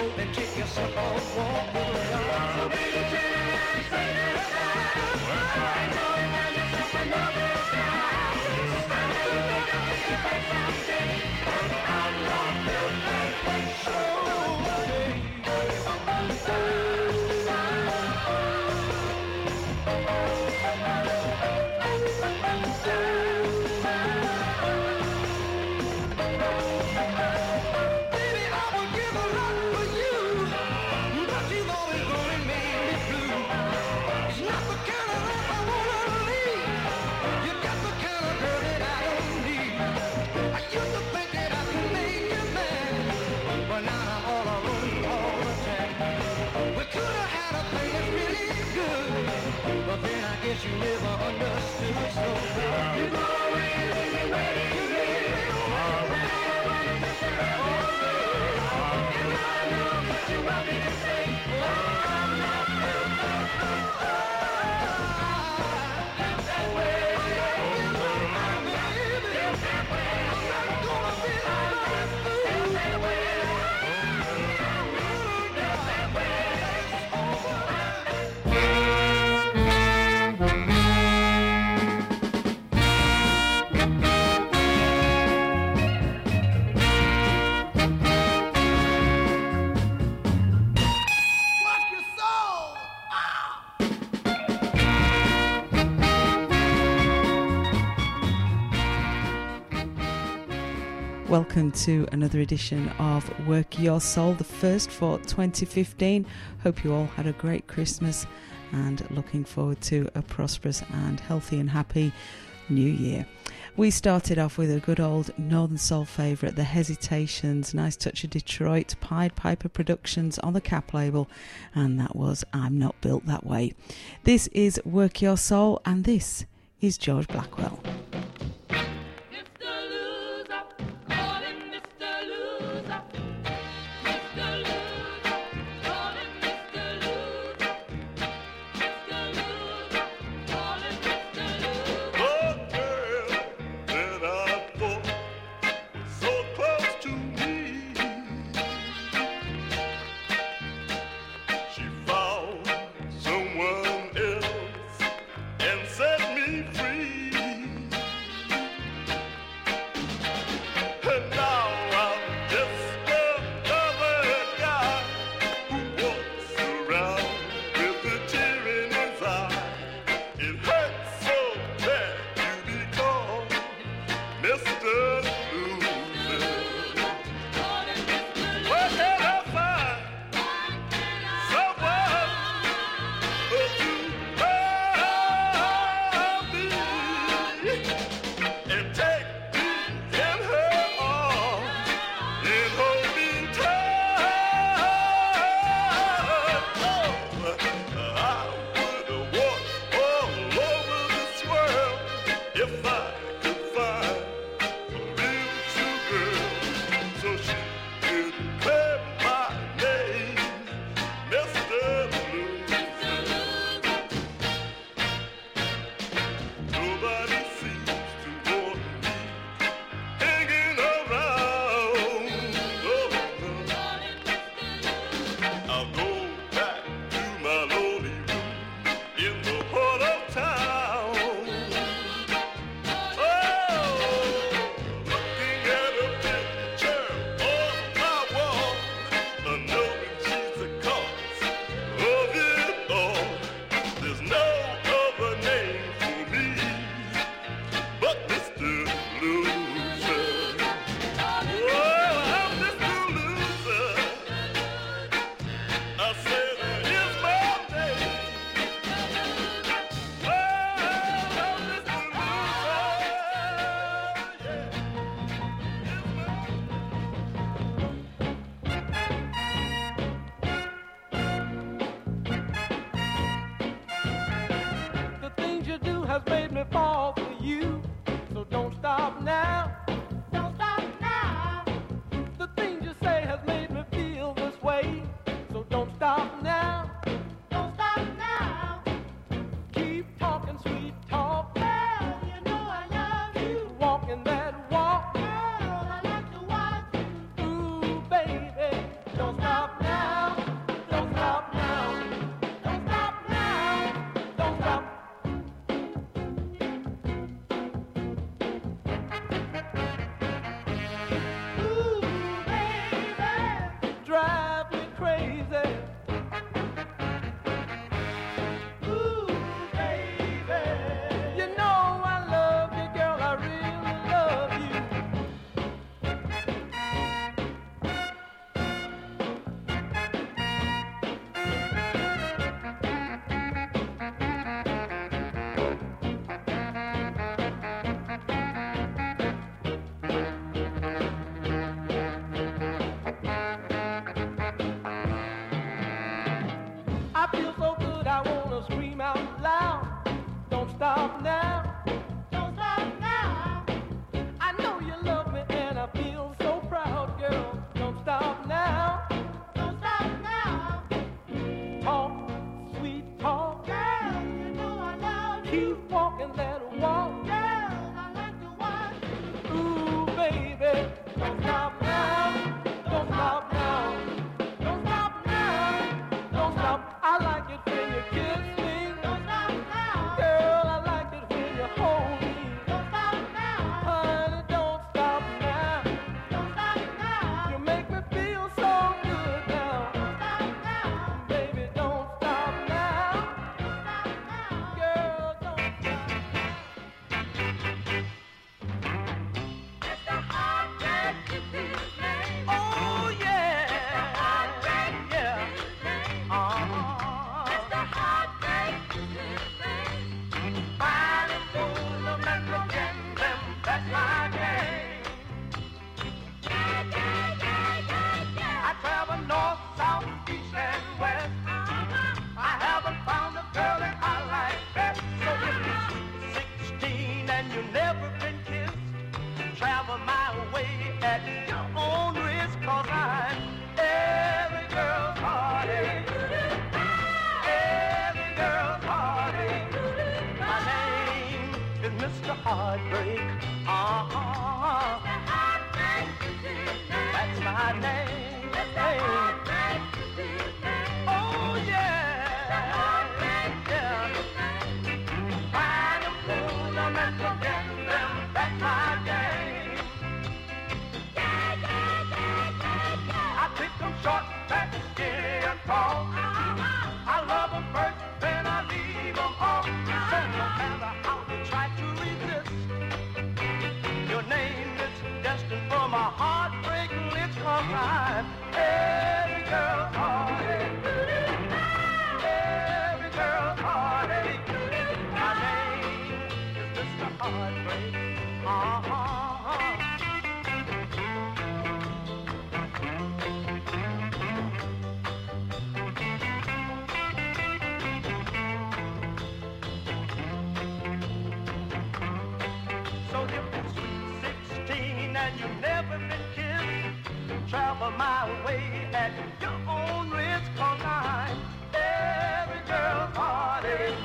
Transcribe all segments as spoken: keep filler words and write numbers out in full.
then take yourself a walk with a dog. So baby, just say that I know you have yourself another time. Stand up and look up at your face someday. I'm not built that way. So guess you never understood, so you go really waiting to me. And I know what you want me to say. I'm not built that way. I'm built that way. I'm not gonna be built that way. Welcome to another edition of Work Your Soul, the first for twenty fifteen. Hope you all had a great Christmas and looking forward to a prosperous and healthy and happy new year. We started off with a good old Northern Soul favourite, The Hesitations, nice touch of Detroit, Pied Piper Productions on the Cap label, and that was I'm Not Built That Way. This is Work Your Soul, and this is George Blackwell. Don't stop now. away at your own risk, 'cause I'm every girl's heartache.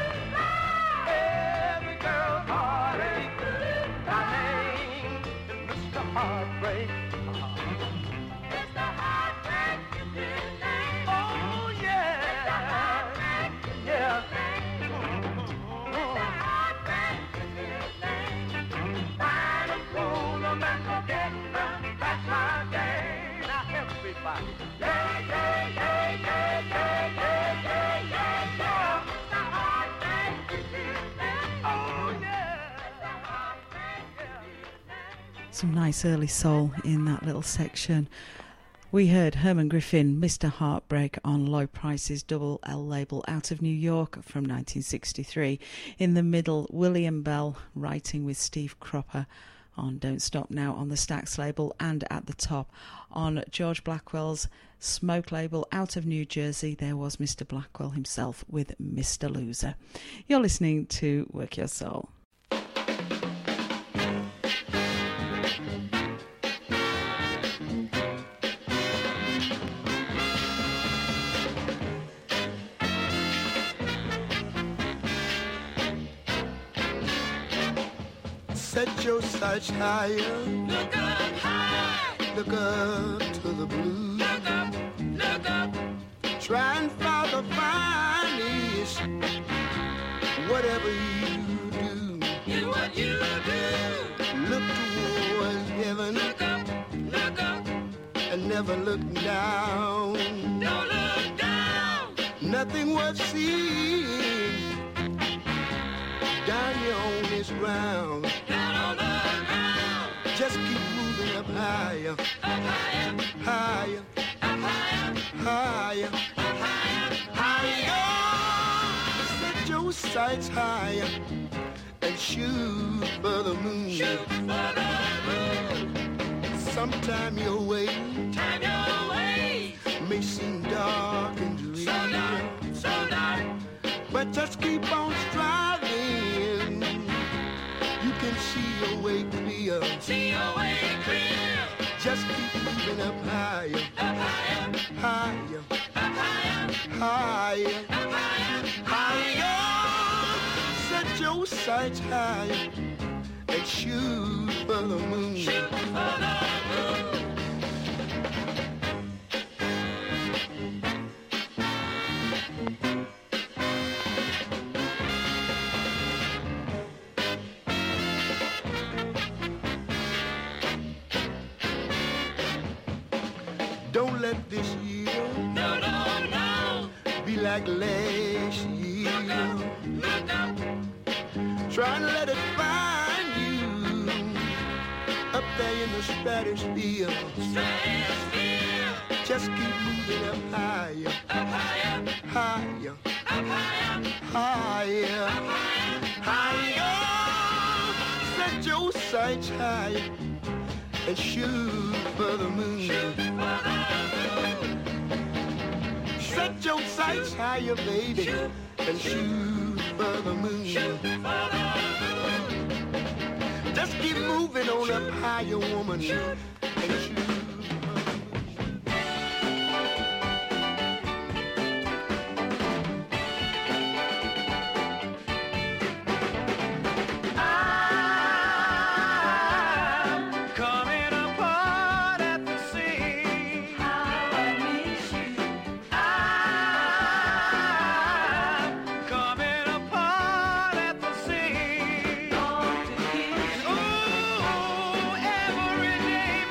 Every girl's heartache. My name is Mister Heartbreak. Mister Heartbreak is his name. Oh, yeah. Mister Heartbreak is yeah. his name. Mister Heartbreak is his name. Fine and cool, no matter get round, that's my game. Now everybody. Yeah, yeah, yeah, yeah, yeah, yeah, yeah, yeah, yeah. Mister Heartbreak is his name. Oh, yeah. Mister Heartbreak is his name. Some nice early soul in that little section. We heard Herman Griffin, Mister Heartbreak, on Low Price's Double L label out of New York from nineteen sixty-three. In the middle, William Bell writing with Steve Cropper on Don't Stop Now on the Stax label, and at the top on George Blackwell's Smoke label out of New Jersey, there was Mister Blackwell himself with Mister Loser. You're listening to Work Your Soul. Set your sights higher. Look up high. Look up to the blue. Look up, look up. Try and find the finest. Whatever you do, Do what you do. look towards heaven Look up, look up. and never look down. Don't look down. Nothing worth seeing down here on this ground. Down on the ground. Just keep moving up higher, Up higher, higher, up higher, higher, up higher, higher. Set your sights higher and shoot for the moon. Shoot for the moon. Sometime your way Time your way. may seem dark and dreary, So dark, so dark. but just keep on striving. You can see your way clear. See your way clear. Just keep moving up higher, Up higher, higher, up higher, higher, up higher, higher. Set your sights higher and shoot for the moon. Shoot for the moon. Don't let this year No, no, no. be like last Look year. up, look up. Try and let it find you up there in the stratosphere. Stratosphere. Just keep moving up higher, Up higher, higher, up higher, higher, up higher, higher. Set your sights higher and shoot for the moon. Shoot for the moon. Set your sights higher, baby, Shoot. and shoot for the moon. Shoot for the moon. Just keep moving on up higher, woman, Shoot. and shoot. Coming apart at the seams. How I miss you. I'm coming apart at the seams. Ooh, every day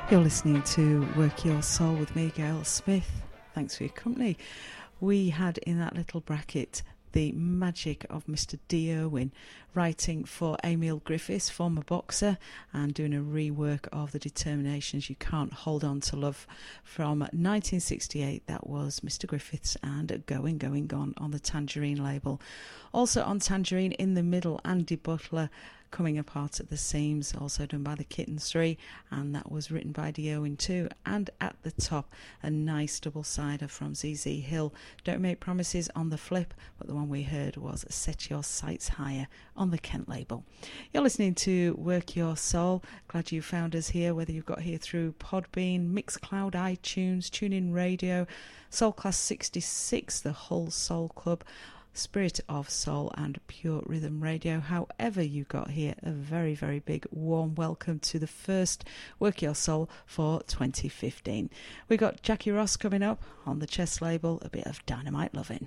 You're listening to Work Your Soul with me, Gail Smith. Thanks for your company. We had in that little bracket the magic of Mister D. Irwin, writing for Emil Griffiths, former boxer, and doing a rework of The Determinations You Can't Hold On to Love from nineteen sixty-eight. That was Mister Griffiths and Going, Going, Gone on the Tangerine label. Also on Tangerine, in the middle, Andy Butler, Coming Apart at the Seams, also done by the Kittens three, and that was written by D. Irwin too. And at the top, a nice double-sider from Z Z Hill, Don't Make Promises on the flip, but the one we heard was Set Your Sights Higher on the Kent label. You're listening to Work Your Soul. Glad you found us here, whether you've got here through Podbean, Mixcloud, iTunes, TuneIn Radio, Soul Class sixty-six, the Hull Soul Club, Spirit of Soul and Pure Rhythm Radio. However you got here, a very, very big warm welcome to the first Work Your Soul for twenty fifteen. We got Jackie Ross coming up on the Chess label, a bit of Dynamite Lovin'.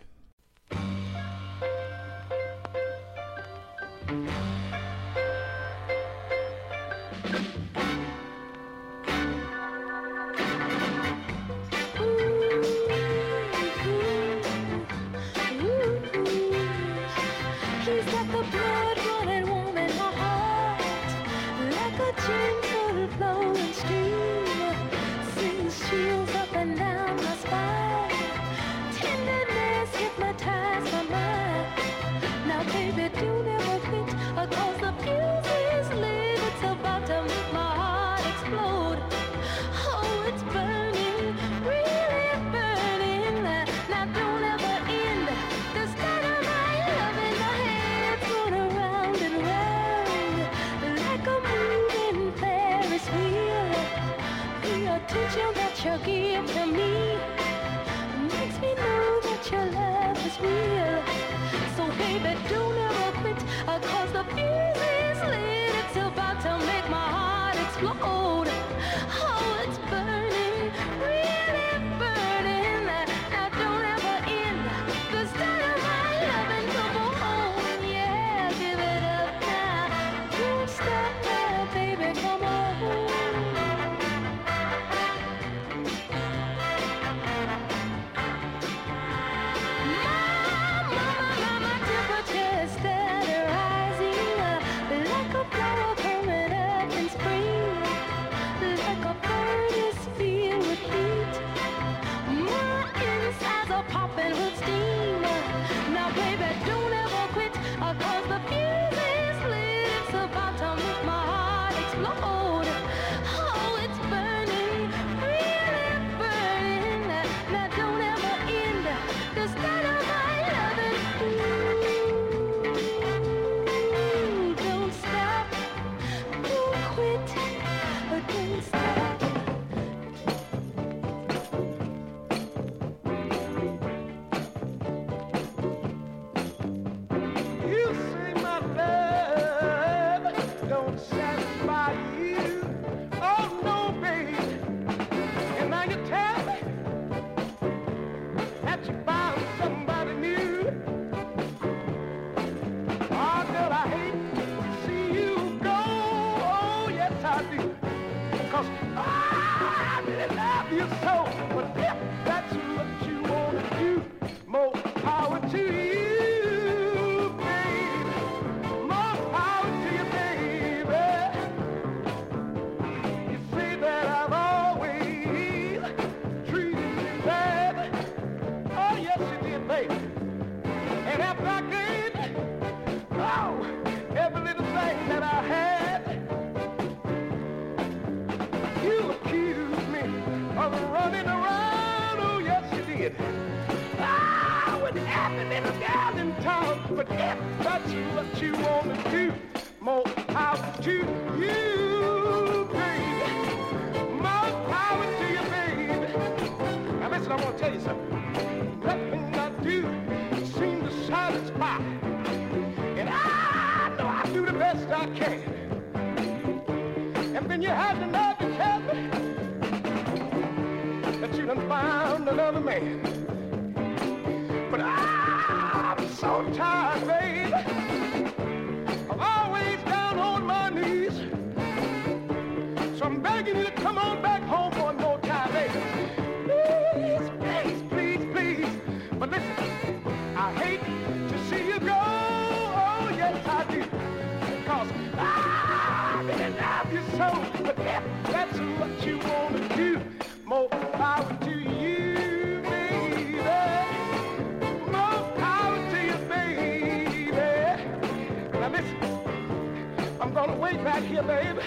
you need to come on back home one more time, baby. Please, please, please, please. But listen, I hate to see you go. Oh, yes, I do. Because I really love you so. But if that's what you want to do, more power to you, baby. More power to you, baby. Now listen, I'm gonna wait back here, baby.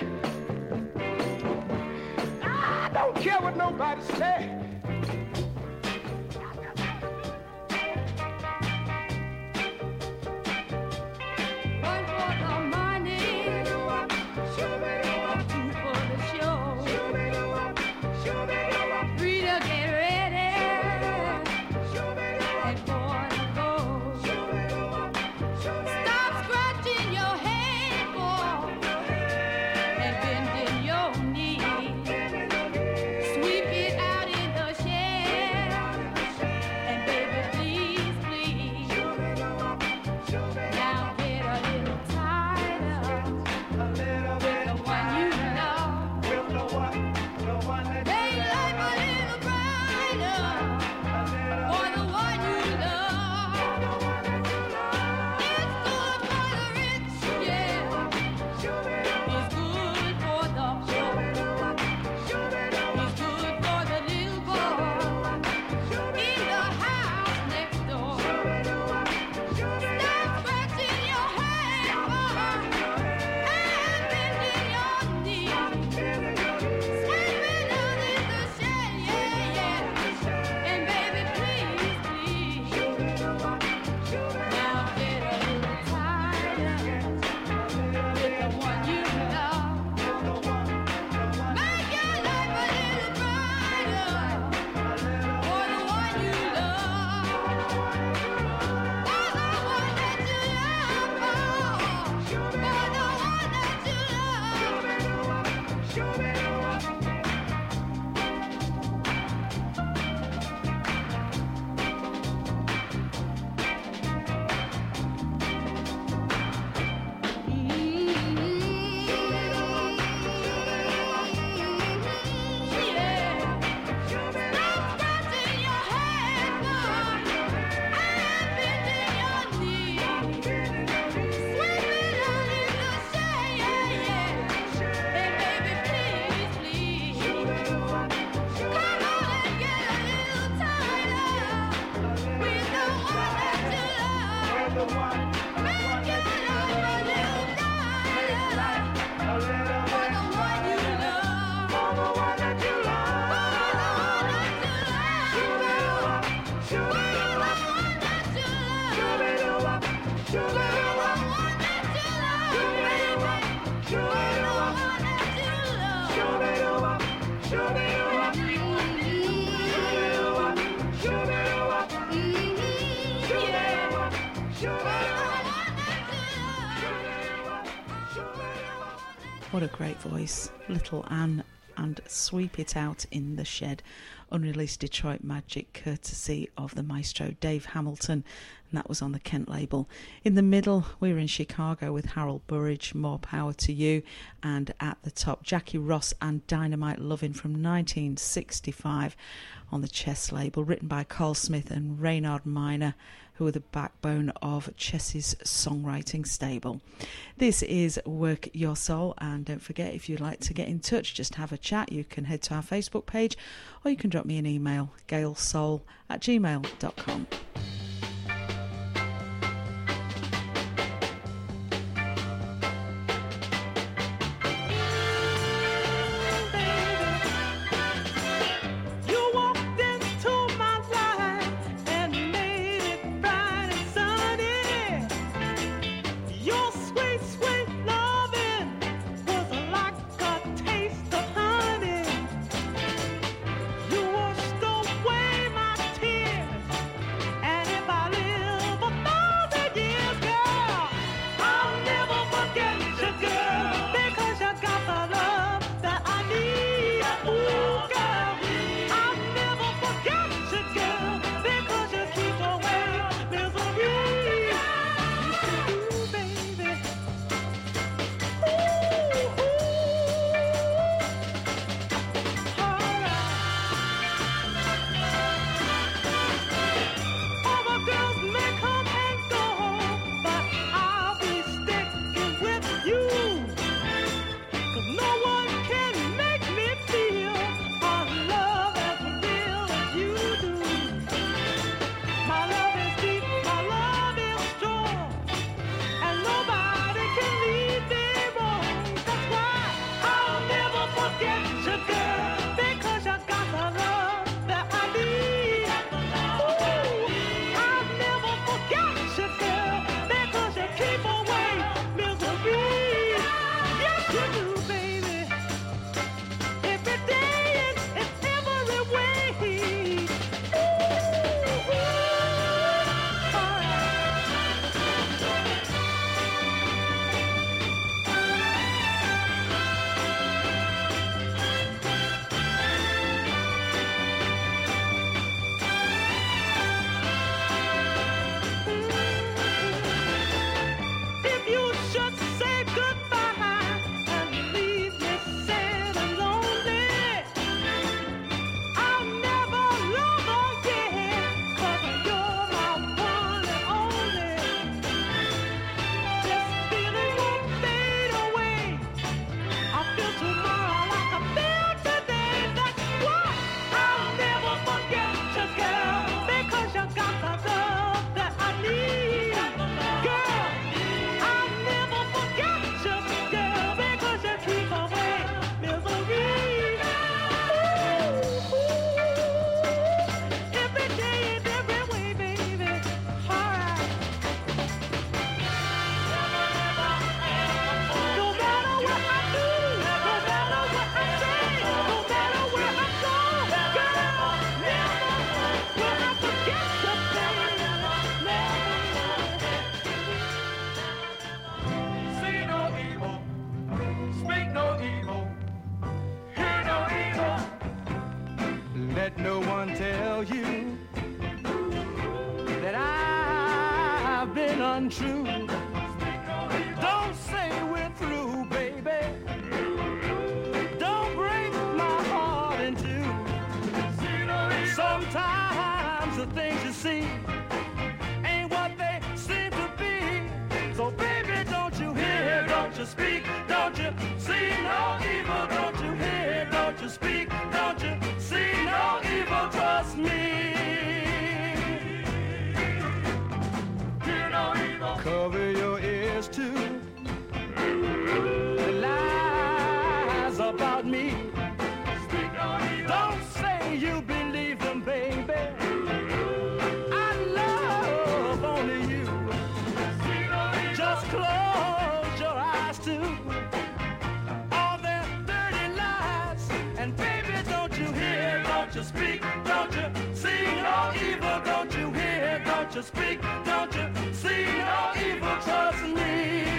I don't care what nobody say. One for the money, two for the show. Three to get ready, and four to go. Stop scratching your head, boy, and bending your knee. Sweep it out in the shed, and baby, please, please. Now get a little tighter with the one you love. Make life a little brighter for the one you love. It's good for the rich, yeah. It's good for the poor. It's good for the little boy in the house next door. Stop scratching your head, boy, and bending your knee. Sweep it out in the shed, yeah, yeah. And baby, please, please. Now get a little tighter with the one you love. Make your life a little brighter for the one you love. For the one that you love, for the one that you What a great voice, Little Anne and Sweep It Out in the Shed. Unreleased Detroit Magic, courtesy of the maestro Dave Hamilton, and that was on the Kent label. In the middle, we were in Chicago with Harold Burridge, More Power to You, and at the top, Jackie Ross and Dynamite Lovin' from nineteen sixty-five on the Chess label, written by Carl Smith and Reynard Miner, who are the backbone of Chess's songwriting stable. This is Work Your Soul, and don't forget, if you'd like to get in touch, just have a chat, you can head to our Facebook page, or you can drop me an email, gailsoul at gmail dot com. And untrue. Don't say we're through, baby. Don't break my heart in two. Sometimes the things you see ain't what they seem to be. So baby, don't you hear, don't you speak, don't you see no evil, don't you hear, don't you speak, don't you see no evil, trust me. Hear no evil. Cover your ears to the lies about me. Speak no evil. Don't say you believe them, baby. I love only you. Speak no evil. Just close your eyes to all their dirty lies. And baby, don't you hear, don't you speak, don't you see no evil, don't you hear, don't you speak, don't you see no evil, trust me.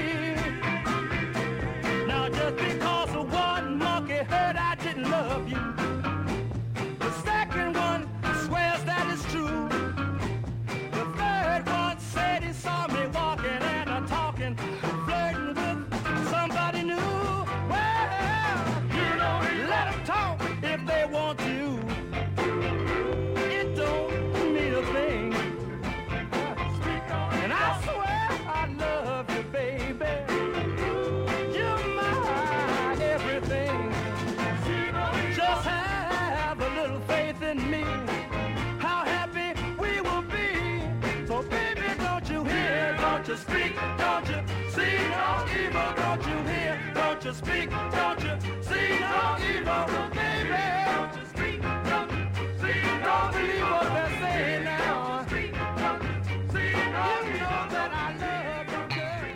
Now just because of one monkey heard I didn't love you, the second one swears that it's true. The third one said he saw me walking and a talking, flirting with somebody new. Well, you know, let them talk if they want to. It don't mean a thing. And I swear I love you, baby. You're my everything. Just have a little faith in me. How happy we will be. So baby, don't you hear, don't you speak, don't you see no evil, don't you hear, don't you speak, don't you see no evil, baby. Don't you speak, don't you see no evil. Don't believe what they're saying now. You know that I love you, girl.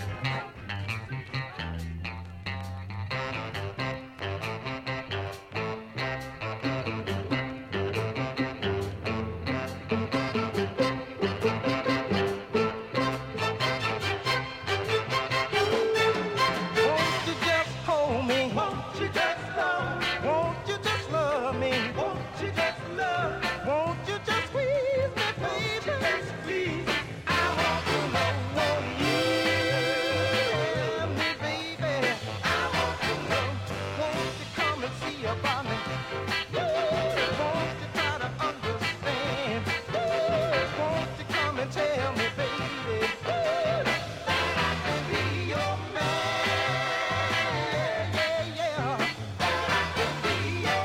Won't you just hold me? Won't you just love? Won't you just love me? Won't you just love? Won't you just squeeze me, baby? Just please. I want to know, won't you love me, baby? I want to know, won't you come and see about me? Won't you try to understand? Won't you come and tell me, baby, that I can be your man? Yeah, yeah, that I can be your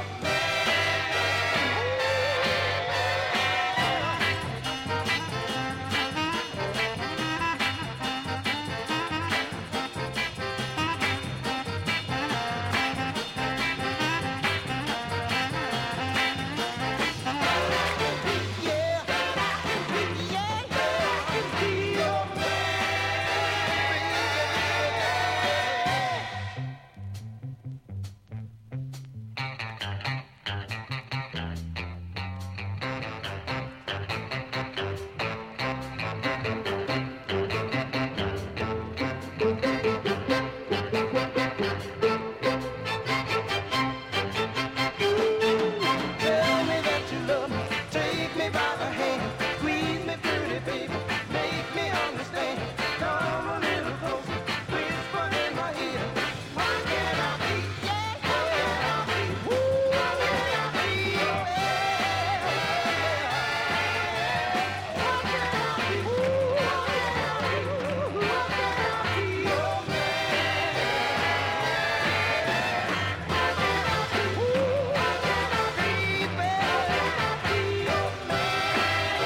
Tell me that you love me, take me by the hand, squeeze me pretty, baby, make me understand. Come a little closer, whisper in my ear. Why can't I be? Yeah, why can't I be? Woo, why can't I be your man? Why can't I be? Woo, why can't I be? Why can't I be your man? Why can't I be? Woo, why can't I be, baby? Be your man.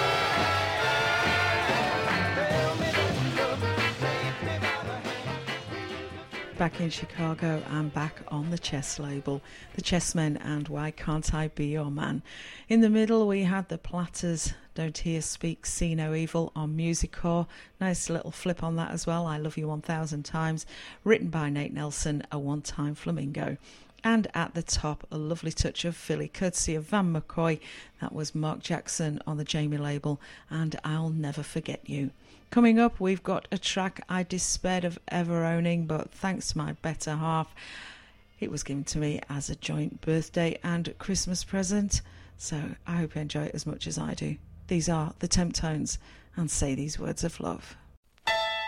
Tell me that you love me, take me by the hand. Back in Chicago and back on the Chess label, the Chessmen and Why Can't I Be Your Man. In the middle we had the Platters, Don't Hear Speak See No Evil on Music Core. Nice little flip on that as well, I Love You one thousand Times, written by Nate Nelson, a one-time flamingo. And at the top, a lovely touch of Philly, courtesy of Van McCoy. That was Mark Jackson on the Jamie label, and I'll Never Forget You. Coming up, we've got a track I despaired of ever owning, but thanks to my better half, it was given to me as a joint birthday and Christmas present. So I hope you enjoy it as much as I do. These are the Temptones and Say These Words of Love.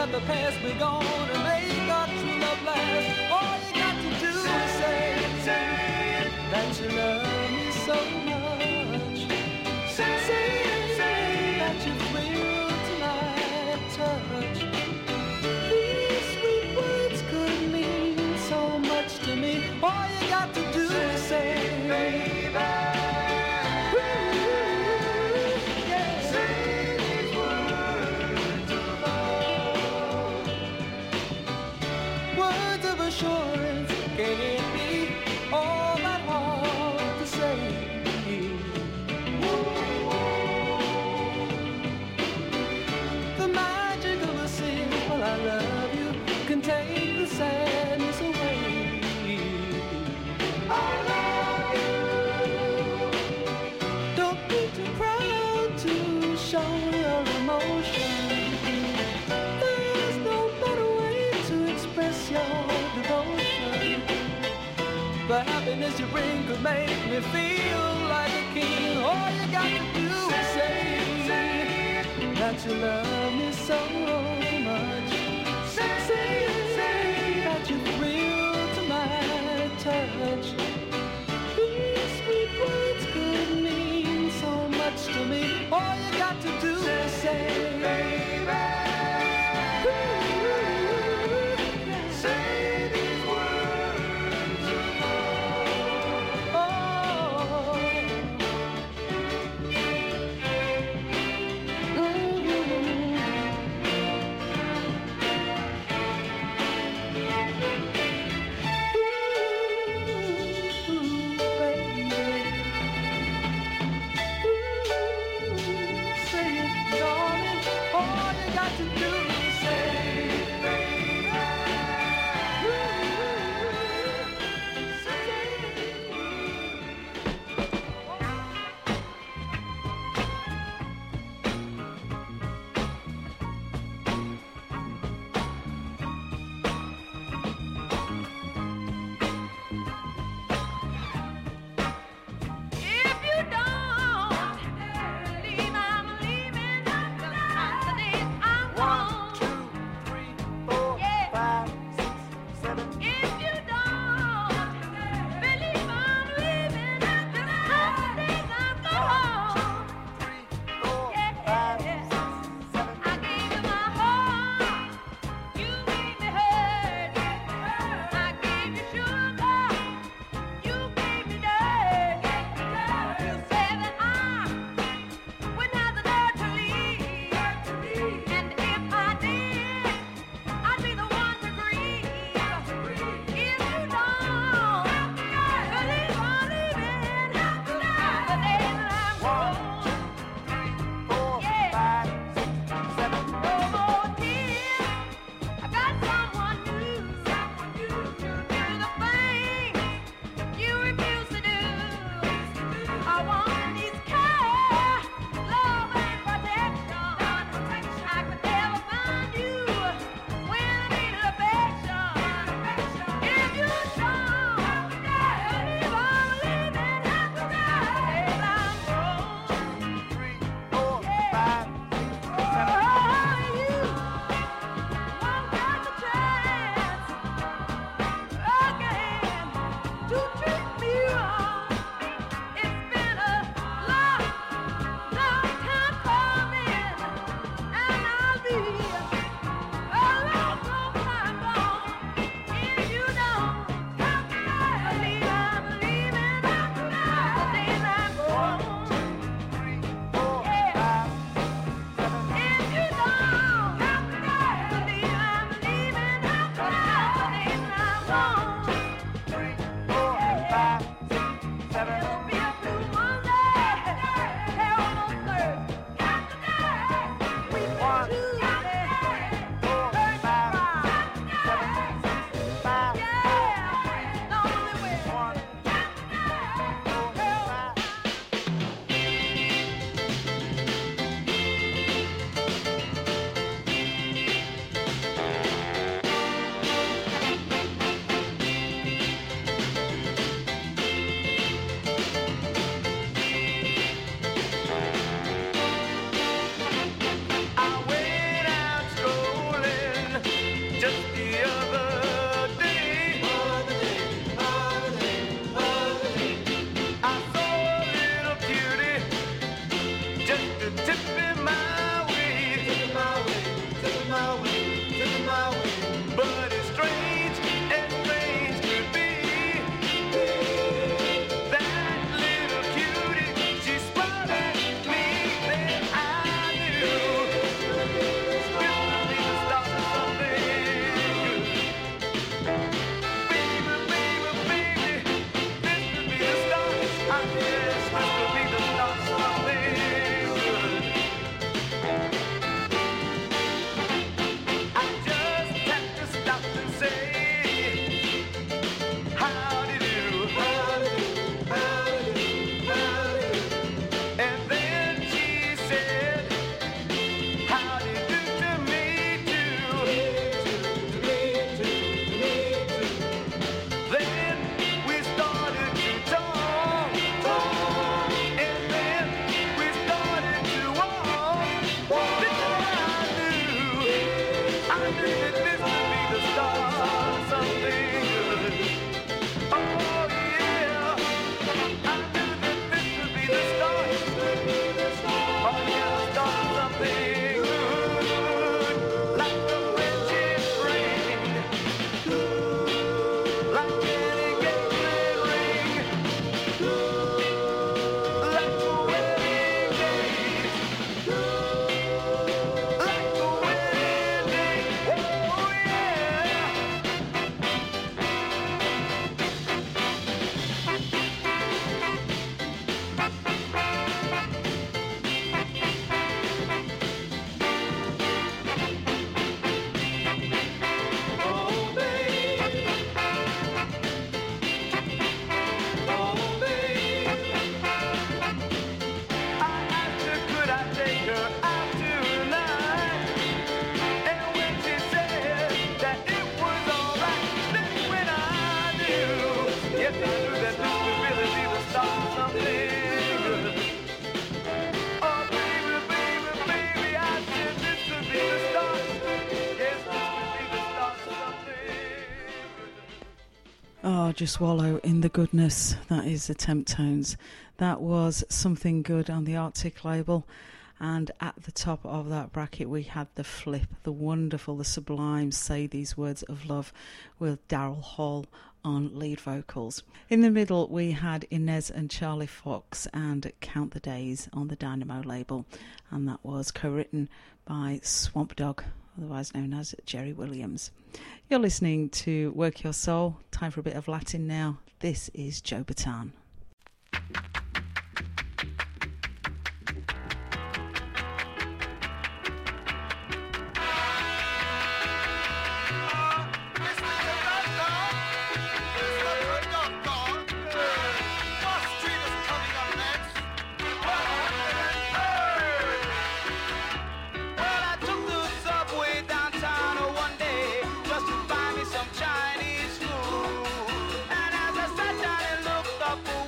let the past be gone and make our true love last. All you got to do is say, say that you love me so much. Say, say, say that you thrill to my touch. These sweet words could mean so much to me. All you got to do is say, baby. Assurance, can it be all that hard to say? The magic of a simple I love you can take the sadness away. I love you. Don't be too proud to show your emotion. There's no better way to express your devotion. The happiness you bring could make me feel like a king. All you got to do is say that you love me so much. Say, say that you thrill to my touch. These sweet words could mean so much to me. All you got to do is say, baby. Oh, just wallow in the goodness. That is the Temp Tones. That was Something Good on the Arctic label. And at the top of that bracket, we had The Flip, the wonderful, the sublime Say These Words of Love with Daryl Hall on lead vocals. In the middle, we had Inez and Charlie Fox and Count the Days on the Dynamo label. And that was co-written by Swamp Dogg, otherwise known as Jerry Williams. You're listening to Work Your Soul. Time for a bit of Latin now. This is Joe Bataan. Chinese food, and as I sat down and looked up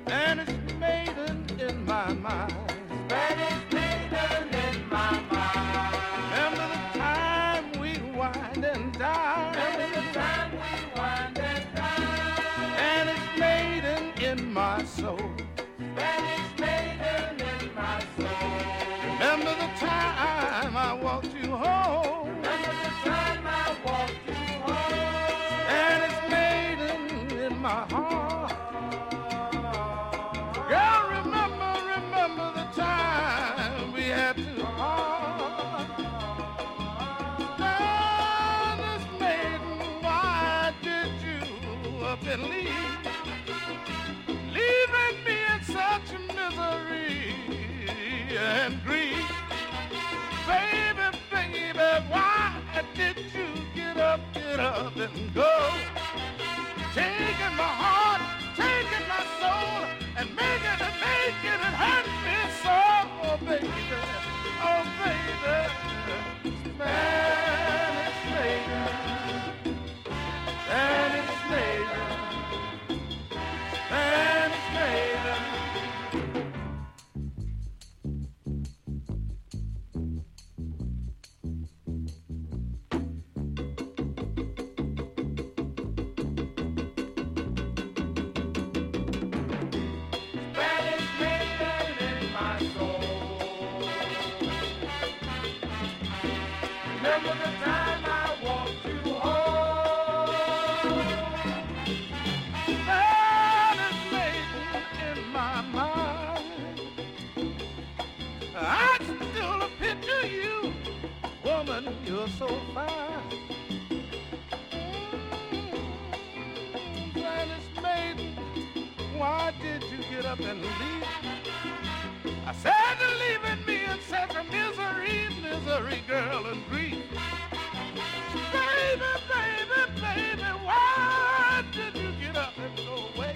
Spanish maiden in my mind. Spanish maiden in my mind. Remember the time we wined and dined. Remember the time we wined and dined. Spanish maiden in my soul. Spanish maiden in my soul. Remember the time I walked you home. Remember the time I walked you home. Spanish maiden in my heart. Girl, remember, remember the time we had to part. Spanish maiden, why did you up and leave? Leaving me in such misery and grief. Baby, baby, why did you get up, get up and go? Taking my heart, taking my soul, and making it, making it hurt me so, oh baby, oh baby. Spanish maiden, Spanish maiden, Spanish maiden. Spanish maiden in my soul. Remember the time I walked you home. Spanish maiden in my mind. I still picture you, woman, you're so fine. Mm, Spanish maiden, why did you get up and leave? I said you're leaving me in such a misery, misery, girl, and grief. Baby, baby, baby, why did you get up and go away?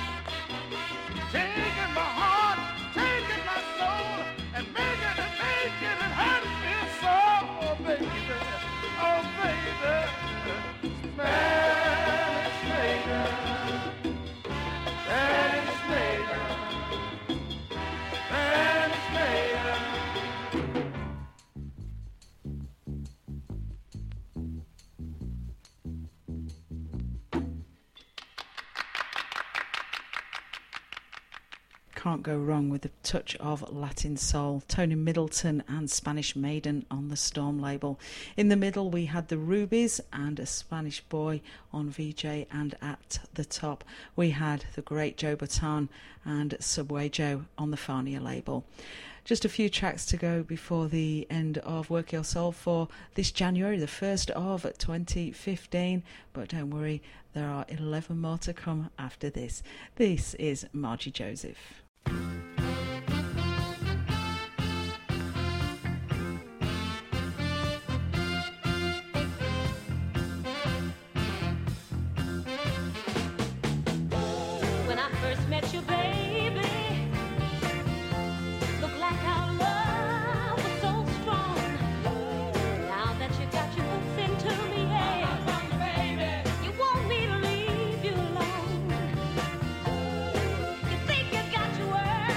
Taking my heart, taking my soul, and making it, making it hurt me so, oh baby, oh baby. Spanish maiden, Spanish maiden, Spanish maiden. Can't go wrong with a touch of Latin soul. Tony Middleton and Spanish Maiden on the Storm label. In the middle we had the Rubies and A Spanish Boy on V J, and at the top we had the great Joe Bataan and Subway Joe on the Fania label. Just a few tracks to go before the end of Work Your Soul for this January, the first of twenty fifteen. But don't worry, there are eleven more to come after this. This is Margie Joseph. When I first met you, baby, looked like our love was so strong. Now that you got your hooks into me, yeah, you want me to leave you alone. You think you got your words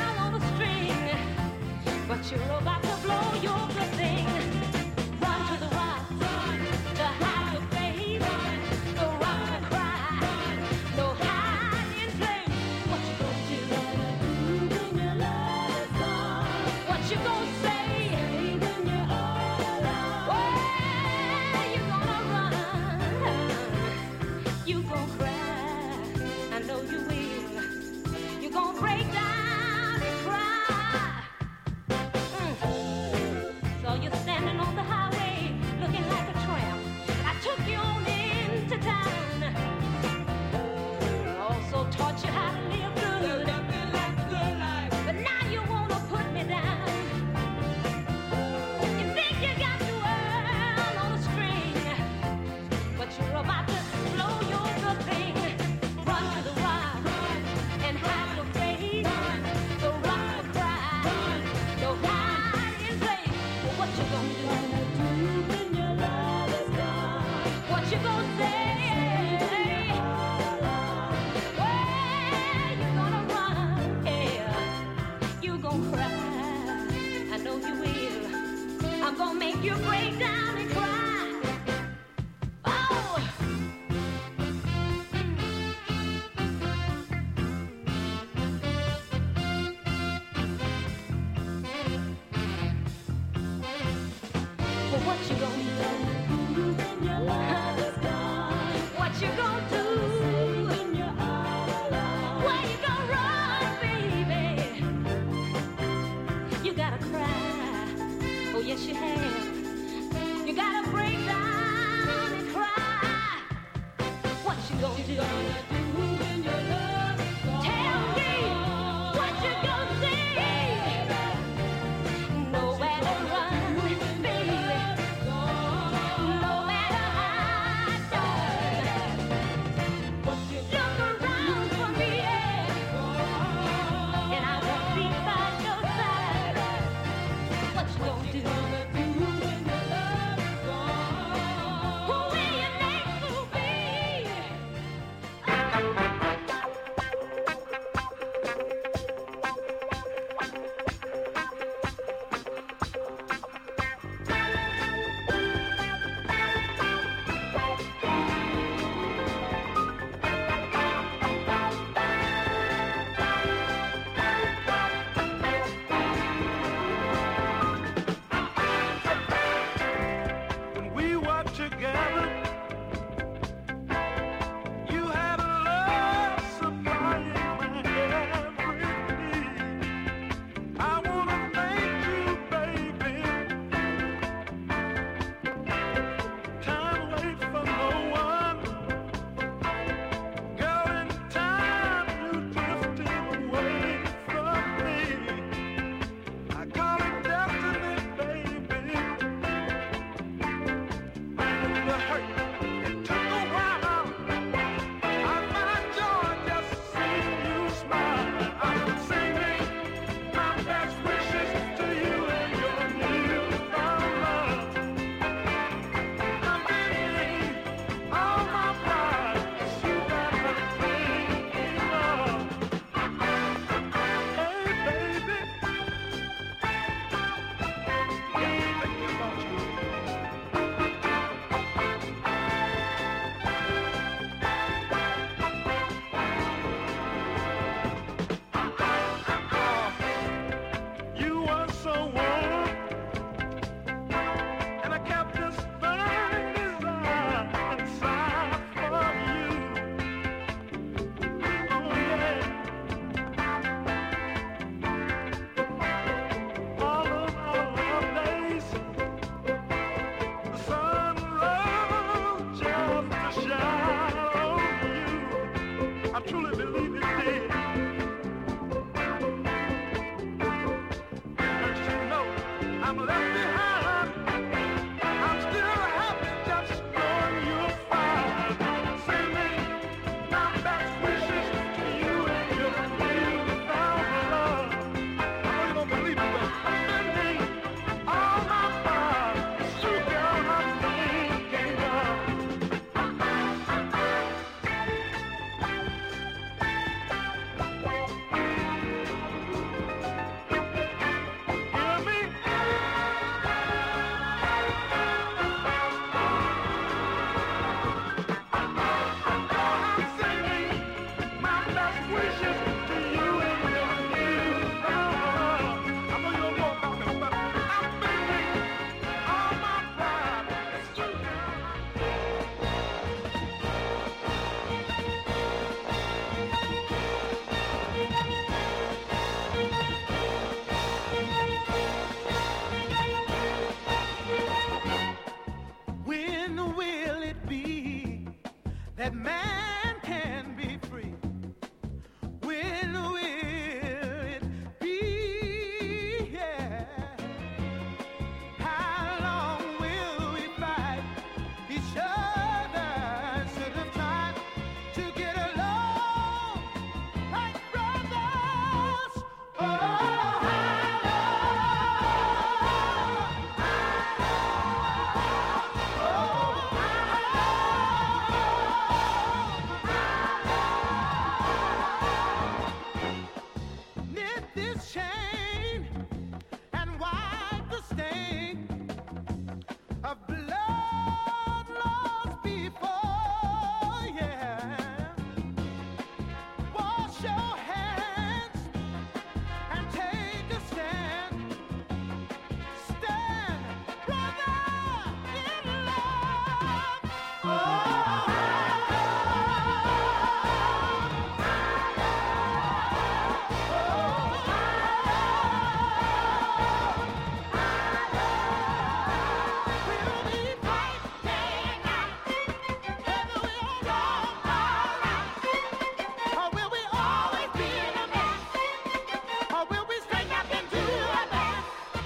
that man can be free. When will it be? Yeah. How long will we fight each other instead of trying to get along like brothers? Oh, knit this chain and wipe the stain of blood lost before, yeah. Wash your hands and take a stand. Stand, brother, in love. Oh, we'll be fighting out whether we're wrong or right. Or will we always be in a mess? Or will we straighten up and do our best?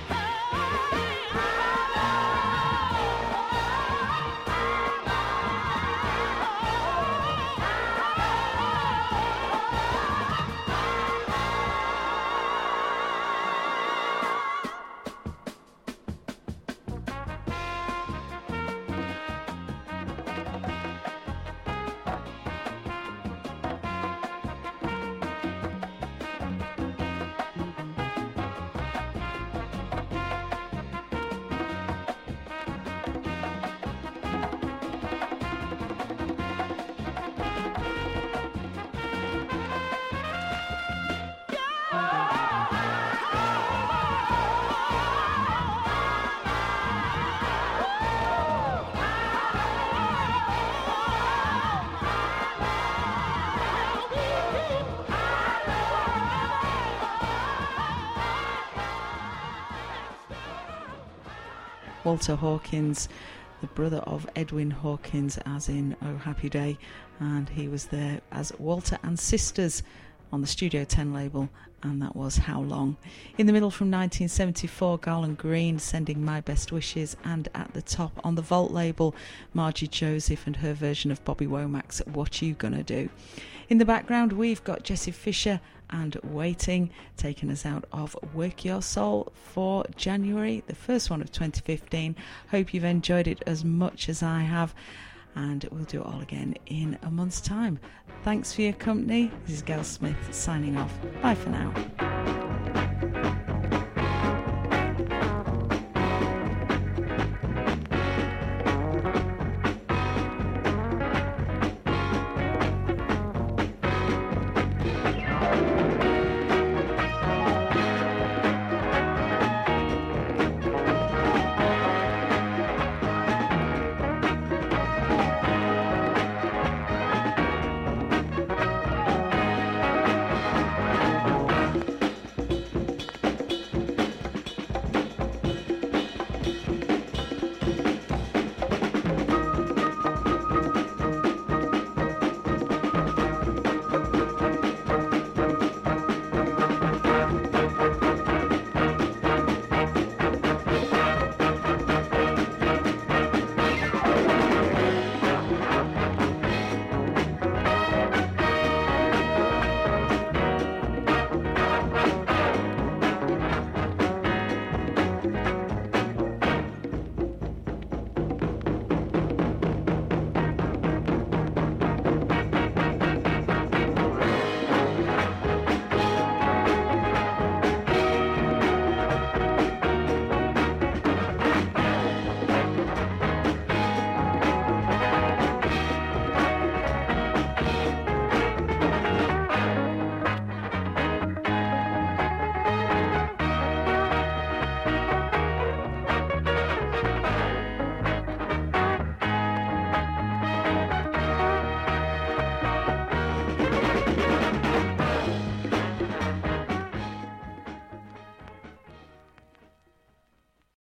Walter Hawkins, the brother of Edwin Hawkins, as in Oh Happy Day, and he was there as Walter and Sisters on the Studio ten label, and that was How Long. In the middle from nineteen seventy-four, Garland Green, Sending My Best Wishes, and at the top on the Vault label, Margie Joseph and her version of Bobby Womack's What You Gonna Do. In the background, we've got Jessie Fisher and Waiting, taking us out of Work Your Soul for January, the first one of twenty fifteen. Hope you've enjoyed it as much as I have, and we'll do it all again in a month's time. Thanks for your company. This is Gail Smith signing off. Bye for now.